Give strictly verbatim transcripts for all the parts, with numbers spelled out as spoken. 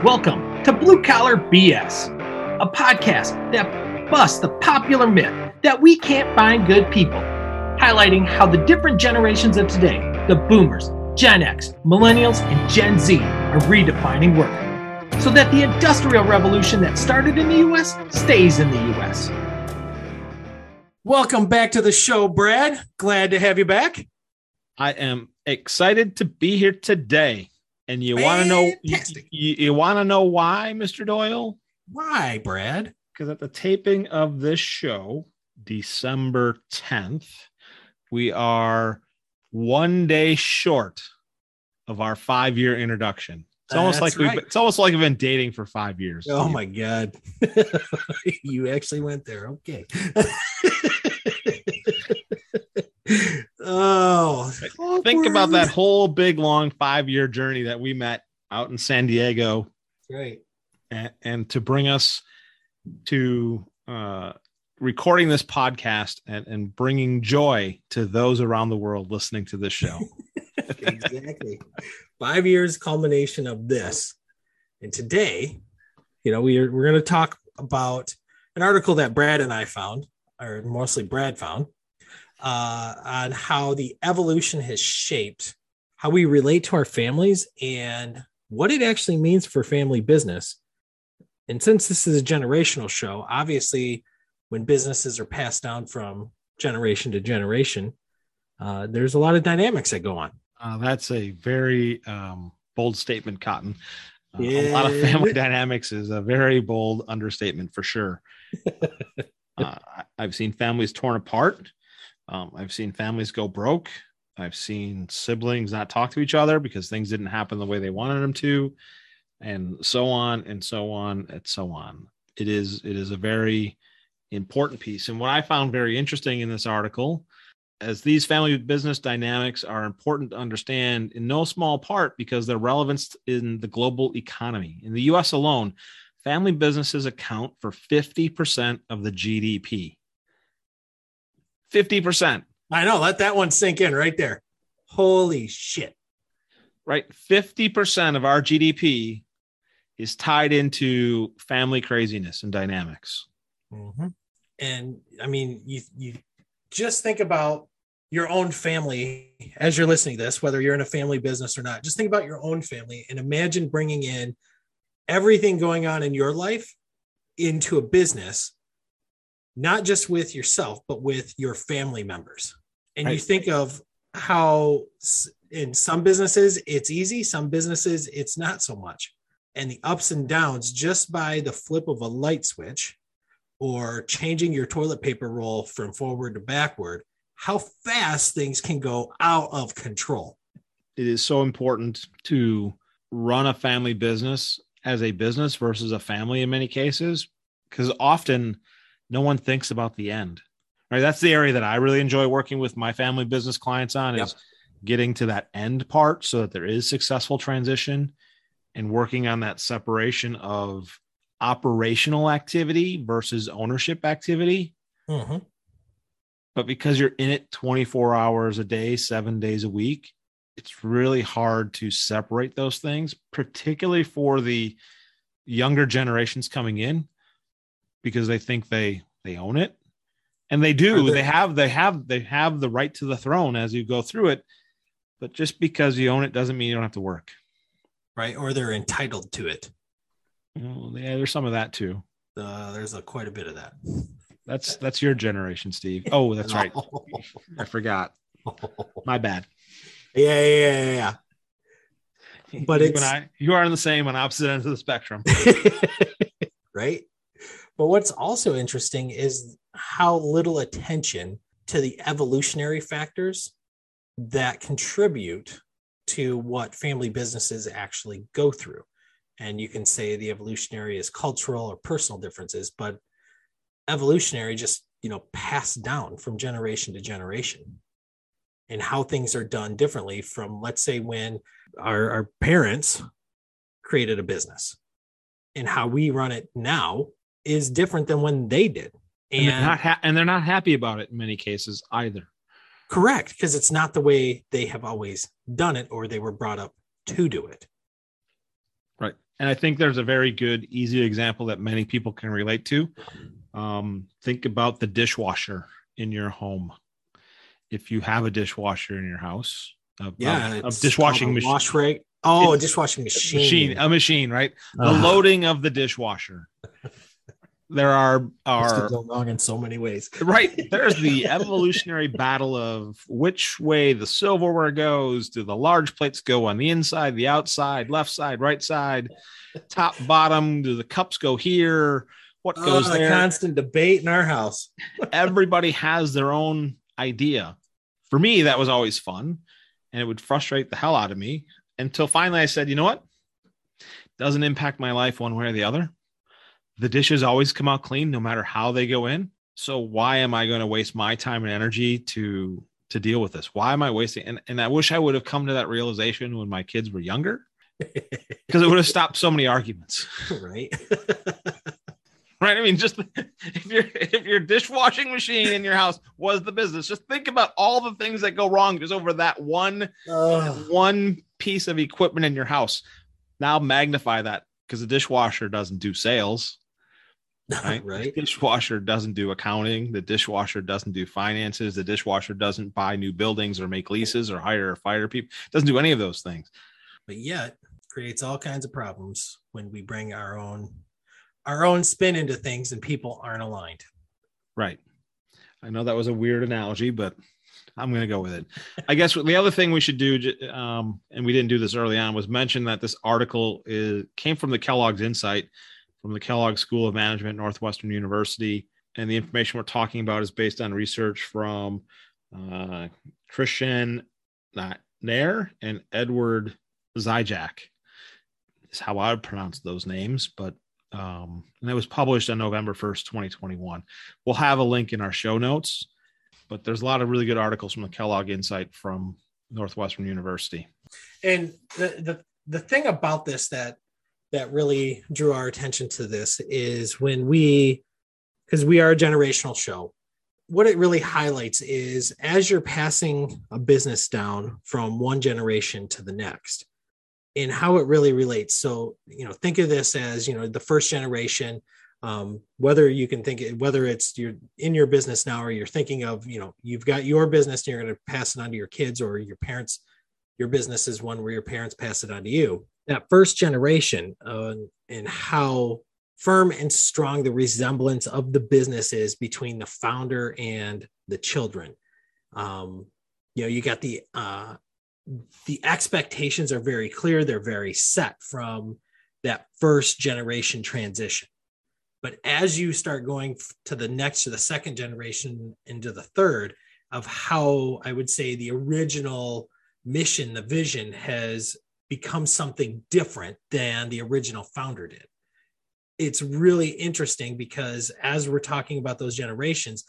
Welcome to Blue Collar B S, a podcast that busts the popular myth that we can't find good people, highlighting how the different generations of today, the boomers, Gen X, millennials, and Gen Z, are redefining work, so that the industrial revolution that started in the U S stays in the U S. Welcome back to the show, Brad. Glad to have you back. I am excited to be here today. And you want to know you, you, you want to know why, Mister Doyle? Why, Brad? Because at the taping of this show, December tenth, we are one day short of our five-year introduction. It's almost That's like we've right. been, it's almost like we've been dating for five years. Oh my God. You actually went there. Okay. Oh, think about that whole big long five-year journey that we met out in San Diego. Right. And, and to bring us to uh, recording this podcast and, and bringing joy to those around the world listening to this show. Exactly. Five years culmination of this. And today, you know, we are, we're going to talk about an article that Brad and I found, or mostly Brad found, uh, on how the evolution has shaped how we relate to our families and what it actually means for family business. And since this is a generational show, obviously when businesses are passed down from generation to generation, uh, there's a lot of dynamics that go on. Uh, that's a very um, bold statement, Cotton. Uh, Yeah. A lot of family dynamics is a very bold understatement for sure. uh, I've seen families torn apart. Um, I've seen families go broke. I've seen siblings not talk to each other because things didn't happen the way they wanted them to, and so on and so on and so on. It is it is a very important piece. And what I found very interesting in this article, as these family business dynamics are important to understand in no small part because their relevance in the global economy. In the U S alone, family businesses account for fifty percent of the G D P. fifty percent. I know. Let that one sink in right there. Holy shit. Right. fifty percent of our G D P is tied into family craziness and dynamics. Mm-hmm. And I mean, you, you just think about your own family as you're listening to this, whether you're in a family business or not. Just think about your own family and imagine bringing in everything going on in your life into a business, not just with yourself, but with your family members. And right. You think of how in some businesses it's easy, some businesses it's not so much. And the ups and downs just by the flip of a light switch or changing your toilet paper roll from forward to backward, how fast things can go out of control. It is so important to run a family business as a business versus a family in many cases, because often no one thinks about the end, right? That's the area that I really enjoy working with my family business clients on Yep. is getting to that end part so that there is successful transition and working on that separation of operational activity versus ownership activity. Mm-hmm. But because you're in it twenty-four hours a day, seven days a week, it's really hard to separate those things, particularly for the younger generations coming in, because they think they they own it, and they do. They, they have they have they have the right to the throne as you go through it. But just because you own it doesn't mean you don't have to work, right? Or they're entitled to it. You know, yeah, there's some of that too. Uh, there's a, quite a bit of that. That's that's your generation, Steve. Oh, that's right. I forgot. My bad. Yeah, yeah, yeah, yeah. But you it's and I, you are on the same on opposite ends of the spectrum, right? But what's also interesting is how little attention to the evolutionary factors that contribute to what family businesses actually go through. And you can say the evolutionary is cultural or personal differences, but evolutionary just, you know, passed down from generation to generation, and how things are done differently from, let's say, when our, our parents created a business, and how we run it now is different than when they did. And, and they're not ha- and they're not happy about it in many cases either. Correct, because it's not the way they have always done it, or they were brought up to do it. Right. And I think there's a very good, easy example that many people can relate to. Um, think about the dishwasher in your home. If you have a dishwasher in your house, a, Yeah, a, a it's dishwashing called a machine. wash rig. Oh, a It's dishwashing a machine. machine, a machine, right? The Ugh. loading of the dishwasher. There are This are could go wrong in so many ways. right. There's the evolutionary battle of which way the silverware goes. Do the large plates go on the inside, the outside, left side, right side, top, bottom? Do the cups go here? What goes Oh, there? a constant debate in our house. Everybody has their own idea. For me, that was always fun, and it would frustrate the hell out of me until finally I said, you know what? Doesn't impact my life one way or the other. The dishes always come out clean, no matter how they go in. So why am I going to waste my time and energy to to deal with this? Why am I wasting? And, and I wish I would have come to that realization when my kids were younger, because it would have stopped so many arguments. Right. Right. I mean, just if your if your dishwashing machine in your house was the business, just think about all the things that go wrong just over that one Oh. one piece of equipment in your house. Now magnify that, because the dishwasher doesn't do sales. Right? Right. The dishwasher doesn't do accounting. The dishwasher doesn't do finances. The dishwasher doesn't buy new buildings or make leases or hire or fire people. It doesn't do any of those things. But yet creates all kinds of problems when we bring our own our own spin into things and people aren't aligned. Right. I know that was a weird analogy, but I'm going to go with it. I guess the other thing we should do, um, and we didn't do this early on, was mention that this article is, came from the Kellogg's Insight, from the Kellogg School of Management, Northwestern University. And the information we're talking about is based on research from uh, Christian Nair and Edward Zajac, is how I would pronounce those names. But um, and it was published on November first, twenty twenty-one. We'll have a link in our show notes, but there's a lot of really good articles from the Kellogg Insight from Northwestern University. And the, the, the thing about this that that really drew our attention to this is when we, because we are a generational show, what it really highlights is as you're passing a business down from one generation to the next and how it really relates. So, you know, think of this as, you know, the first generation, um, whether you can think, whether it's you're in your business now, or you're thinking of, you know, you've got your business and you're going to pass it on to your kids, or your parents, your business is one where your parents pass it on to you. That first generation uh, and how firm and strong the resemblance of the business is between the founder and the children. Um, you know, you got the, uh, the expectations are very clear. They're very set from that first generation transition. But as you start going to the next, to the second generation, into the third, of how I would say the original mission, the vision has become something different than the original founder did. It's really interesting because as we're talking about those generations,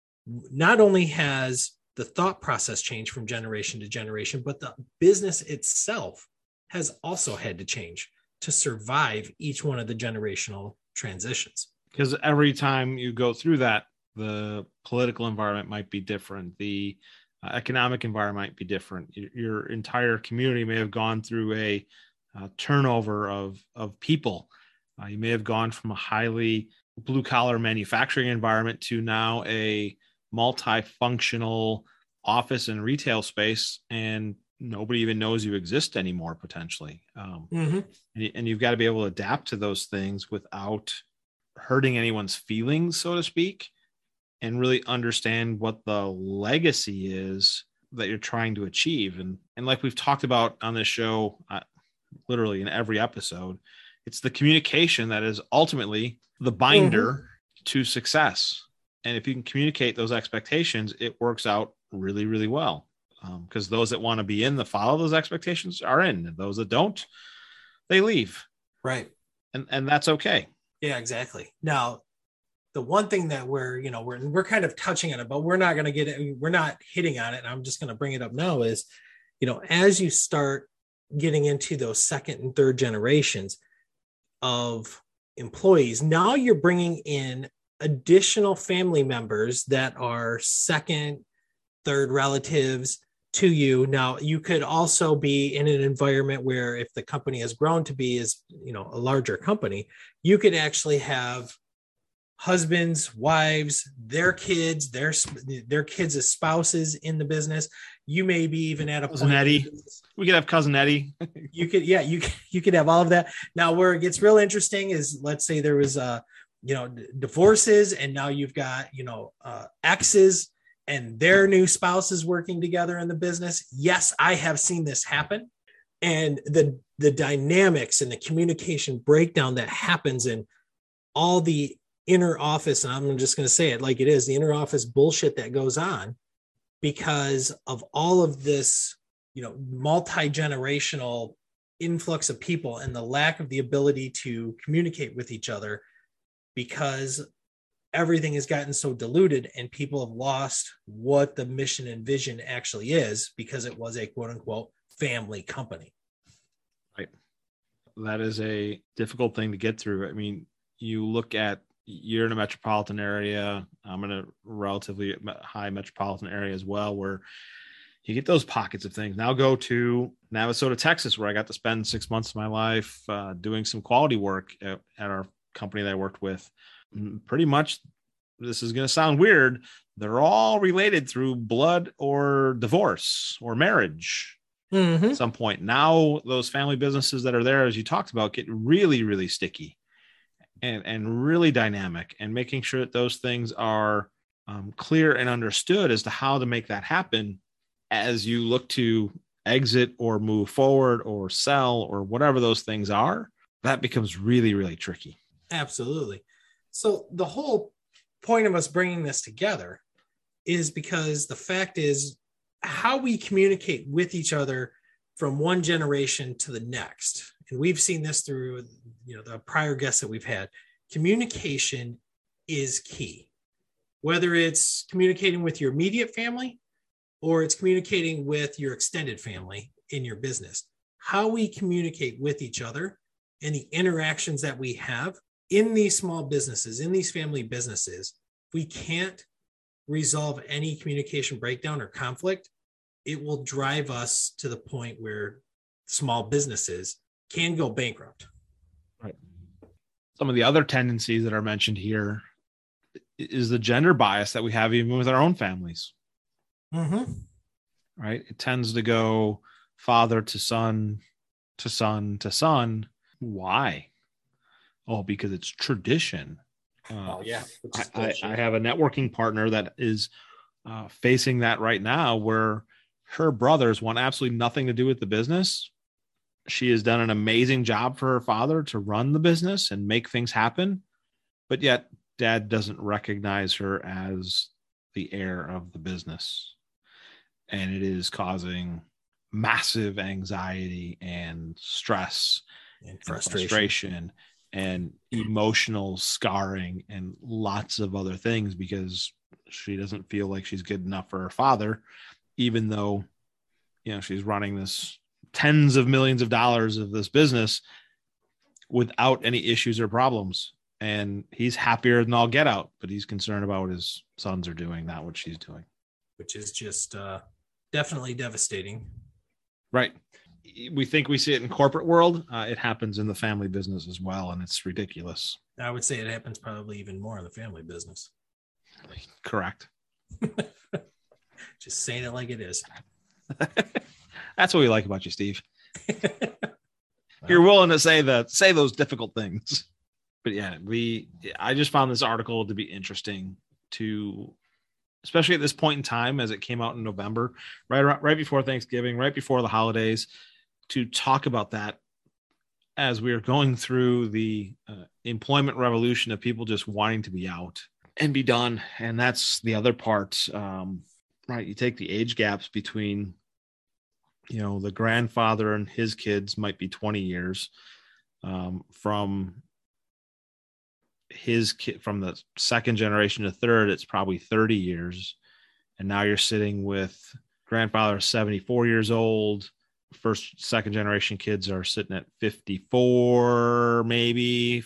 not only has the thought process changed from generation to generation, but the business itself has also had to change to survive each one of the generational transitions. Because every time you go through that, the political environment might be different. The uh, economic environment might be different. Your, your entire community may have gone through a uh, turnover of, of people. Uh, you may have gone from a highly blue collar manufacturing environment to now a multifunctional office and retail space, and nobody even knows you exist anymore, potentially. Um, mm-hmm. and, and you've got to be able to adapt to those things without hurting anyone's feelings, so to speak, and really understand what the legacy is that you're trying to achieve. And, and like we've talked about on this show, uh, literally in every episode, it's the communication that is ultimately the binder mm-hmm. to success. And if you can communicate those expectations, it works out really, really well. Because um, those that want to be in the follow those expectations are in, and those that don't, they leave. Right. And and that's okay. Yeah, exactly. Now, the one thing that we're, you know, we're we're kind of touching on it, but we're not going to get it. We're not hitting on it. And I'm just going to bring it up now is, you know, as you start getting into those second and third generations of employees, now you're bringing in additional family members that are second, third relatives to you. Now, you could also be in an environment where if the company has grown to be as, you know, a larger company, you could actually have husbands, wives, their kids, their their kids as spouses in the business. You may be even at a cousin point. Eddie. We could have cousin Eddie. you could, yeah, you you could have all of that. Now, where it gets real interesting is, let's say there was a, you know, divorces, and now you've got, you know, uh, exes and their new spouses working together in the business. Yes, I have seen this happen, and the the dynamics and the communication breakdown that happens in all the inner office, and I'm just going to say it like it is, the inner office bullshit that goes on because of all of this, you know, multi-generational influx of people and the lack of the ability to communicate with each other, because everything has gotten so diluted and people have lost what the mission and vision actually is, because it was a quote unquote family company. Right. That is a difficult thing to get through. I mean, you look at, you're in a metropolitan area. I'm in a relatively high metropolitan area as well, where you get those pockets of things. Now go to Navasota, Texas, where I got to spend six months of my life uh, doing some quality work at, at our company that I worked with. Pretty much, this is going to sound weird, they're all related through blood or divorce or marriage. Mm-hmm. At some point. Now those family businesses that are there, as you talked about, get really, really sticky and, and really dynamic, and making sure that those things are um, clear and understood as to how to make that happen as you look to exit or move forward or sell or whatever those things are. That becomes really, really tricky. Absolutely. So the whole point of us bringing this together is because the fact is how we communicate with each other from one generation to the next. And we've seen this through, you know, the prior guests that we've had. Communication is key, whether it's communicating with your immediate family or it's communicating with your extended family in your business. How we communicate with each other and the interactions that we have in these small businesses, in these family businesses, we can't resolve any communication breakdown or conflict. It will drive us to the point where small businesses can go bankrupt. Right. Some of the other tendencies that are mentioned here is the gender bias that we have even with our own families. Mm-hmm. Right. It tends to go father to son to son to son. Why? Oh, because it's tradition. Uh, oh, yeah. I, I, I have a networking partner that is uh, facing that right now, where her brothers want absolutely nothing to do with the business. She has done an amazing job for her father to run the business and make things happen, but yet dad doesn't recognize her as the heir of the business. And it is causing massive anxiety and stress and frustration. and frustration and emotional scarring and lots of other things, because she doesn't feel like she's good enough for her father, even though, you know, she's running this tens of millions of dollars of this business without any issues or problems. And he's happier than all get out, but he's concerned about what his sons are doing, not what she's doing. Which is just uh, definitely devastating. Right. We think we see it in corporate world. Uh, it happens in the family business as well. And it's ridiculous. I would say it happens probably even more in the family business. Correct. Just saying it like it is. That's what we like about you, Steve. You're willing to say that, say those difficult things. But yeah, we, I just found this article to be interesting, to, especially at this point in time, as it came out in November, right around, right before Thanksgiving, right before the holidays, to talk about that as we are going through the uh, employment revolution of people just wanting to be out and be done. And that's the other part, um, right? You take the age gaps between, you know, the grandfather and his kids might be twenty years um, from his kid, from the second generation to third, it's probably thirty years. And now you're sitting with grandfather seventy-four years old. First, second generation kids are sitting at fifty-four, maybe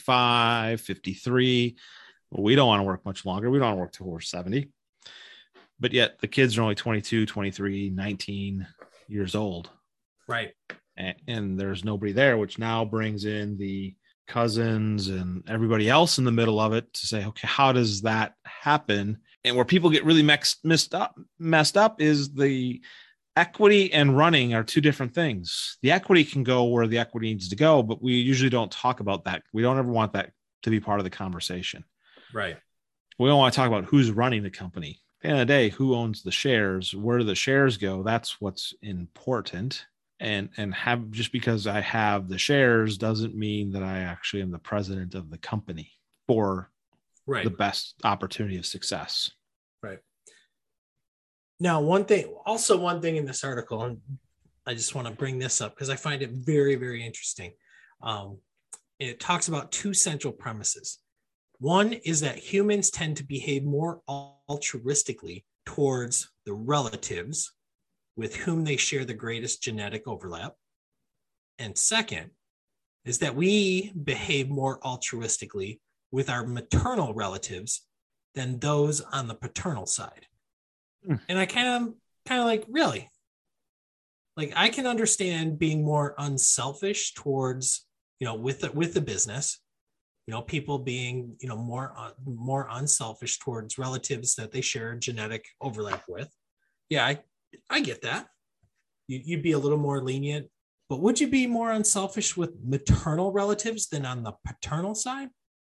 fifty-five, fifty-three. Well, we don't want to work much longer. We don't want to work till we're seventy. but yet the kids are only twenty-two, twenty-three, nineteen years old. Right. And, and there's nobody there, which now brings in the cousins and everybody else in the middle of it to say, okay, how does that happen? And where people get really mixed, messed up, messed up is the equity and running are two different things. The equity can go where the equity needs to go, but we usually don't talk about that. We don't ever want that to be part of the conversation. Right. We don't want to talk about who's running the company. At the end of the day, who owns the shares, where do the shares go? That's what's important. And and have just because I have the shares doesn't mean that I actually am the president of the company for right. the best opportunity of success. Right. Now, one thing, also one thing in this article, and I just want to bring this up because I find it very, very interesting. Um, it talks about two central premises. One is that humans tend to behave more altruistically towards the relatives with whom they share the greatest genetic overlap. And second is that we behave more altruistically with our maternal relatives than those on the paternal side. Hmm. And I kind of, kind of like, really? Like, I can understand being more unselfish towards, you know, with the, with the business, you know, people being, you know, more, uh, more unselfish towards relatives that they share genetic overlap with. Yeah, I, I get that. You, you'd be a little more lenient, but would you be more unselfish with maternal relatives than on the paternal side?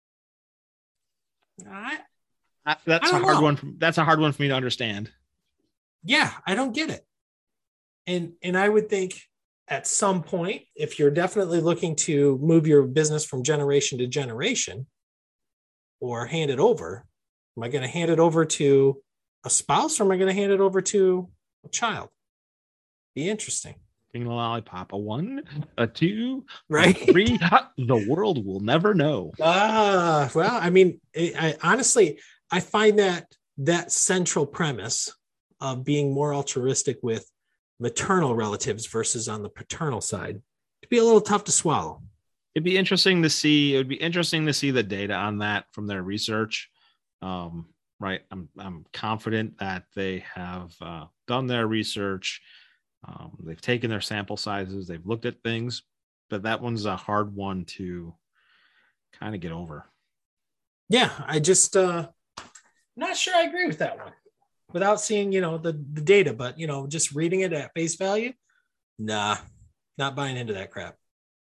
I, I that's I a hard know. one. For, that's a hard one for me to understand. Yeah, I don't get it. And and I would think at some point, if you're definitely looking to move your business from generation to generation or hand it over, am I going to hand it over to a spouse or am I going to hand it over to a child? Be interesting. Being a lollipop, a one, a two, right? A three. The world will never know. Ah, uh, well, I mean, I, I honestly, I find that that central premise of being more altruistic with maternal relatives versus on the paternal side to be a little tough to swallow. It'd be interesting to see. It would be interesting to see the data on that from their research. Um, right. I'm, I'm confident that they have uh, done their research. Um, they've taken their sample sizes. They've looked at things, but that one's a hard one to kind of get over. Yeah. I just, uh, not sure I agree with that one without seeing, you know, the, the data, but, you know, just reading it at face value. Nah, not buying into that crap.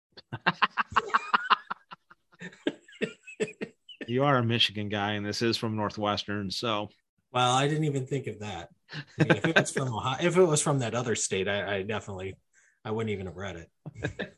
You are a Michigan guy and this is from Northwestern. So, well, I didn't even think of that. I mean, if it was from Ohio, if it was from that other state, I, I definitely, I wouldn't even have read it.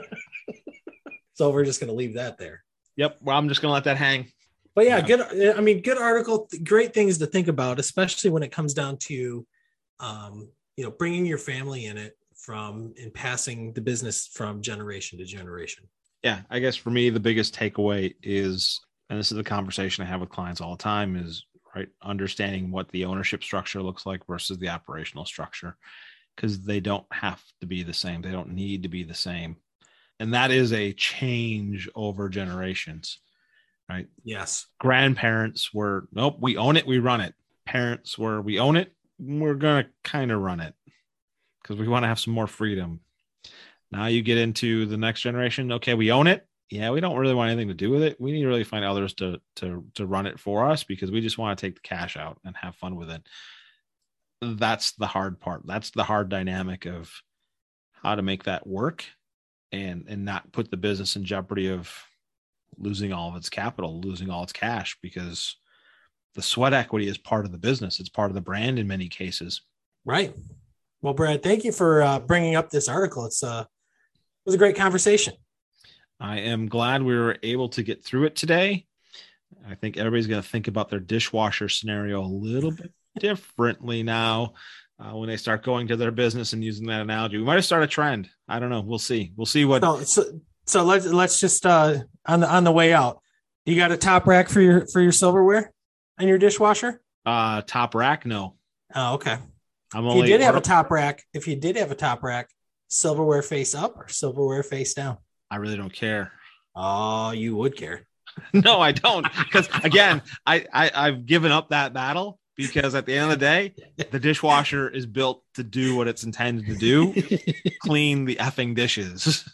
So we're just going to leave that there. Yep. Well, I'm just going to let that hang. But yeah, good. I mean, good article, great things to think about, especially when it comes down to, um, you know, bringing your family in it from and passing the business from generation to generation. Yeah. I guess for me, the biggest takeaway is, and this is the conversation I have with clients all the time, is right, understanding what the ownership structure looks like versus the operational structure, because they don't have to be the same. They don't need to be the same. And that is a change over generations, right? Yes. Grandparents were, nope, we own it, we run it. Parents were, we own it, we're going to kind of run it because we want to have some more freedom. Now you get into the next generation. Okay, we own it. Yeah, we don't really want anything to do with it. We need to really find others to to to run it for us because we just want to take the cash out and have fun with it. That's the hard part. That's the hard dynamic of how to make that work and and not put the business in jeopardy of losing all of its capital, losing all its cash, because the sweat equity is part of the business. It's part of the brand in many cases. Right. Well, Brad, thank you for uh, bringing up this article. It's uh, it was a great conversation. I am glad we were able to get through it today. I think everybody's going to think about their dishwasher scenario a little bit differently now uh, when they start going to their business and using that analogy. We might have started a trend. I don't know. We'll see. We'll see what. So, so, so let's let's just uh, on the on the way out. You got a top rack for your for your silverware and your dishwasher? Uh, top rack? No. Oh, okay. I'm if only. You did have a top rack. If you did have a top rack, silverware face up or silverware face down? I really don't care. Oh, you would care. No, I don't. Because again, I, I I've given up that battle because at the end of the day, the dishwasher is built to do what it's intended to do, clean the effing dishes.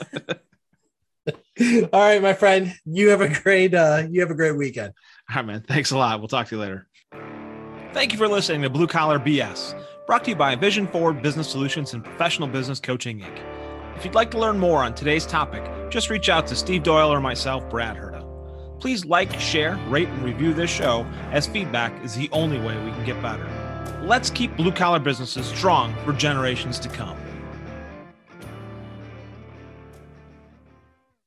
All right, my friend, you have a great, uh, you have a great weekend. All right, man. Thanks a lot. We'll talk to you later. Thank you for listening to Blue Collar B S, brought to you by Vision Forward Business Solutions and Professional Business Coaching, Incorporated. If you'd like to learn more on today's topic, just reach out to Steve Doyle or myself, Brad Herda. Please like, share, rate, and review this show, as feedback is the only way we can get better. Let's keep blue-collar businesses strong for generations to come.